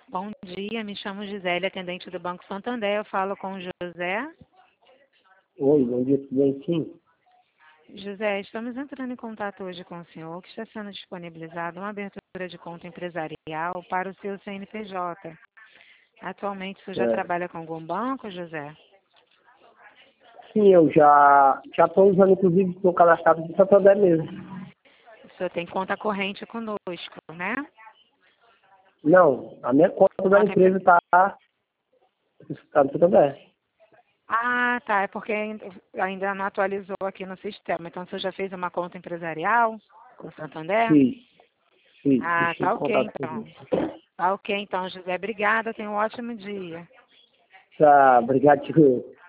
Bom dia, me chamo Gisele, atendente do Banco Santander. Eu falo com o José. Oi, bom dia, tudo bem? Sim. José, estamos entrando em contato hoje com o senhor, que está sendo disponibilizada uma abertura de conta empresarial para o seu CNPJ. Atualmente, o senhor já trabalha com algum banco, José? Sim, eu já estou usando, inclusive, estou cadastrado do Santander mesmo. O senhor tem conta corrente conosco, né? Não, a minha conta da empresa está no Santander. Ah, tá. É porque ainda não atualizou aqui no sistema. Então, o senhor já fez uma conta empresarial com o Santander? Sim, Ah, deixa eu tá ok, contato com então. você. Tá ok, então, José. Obrigada. Tenha um ótimo dia. Tá, obrigado, tio.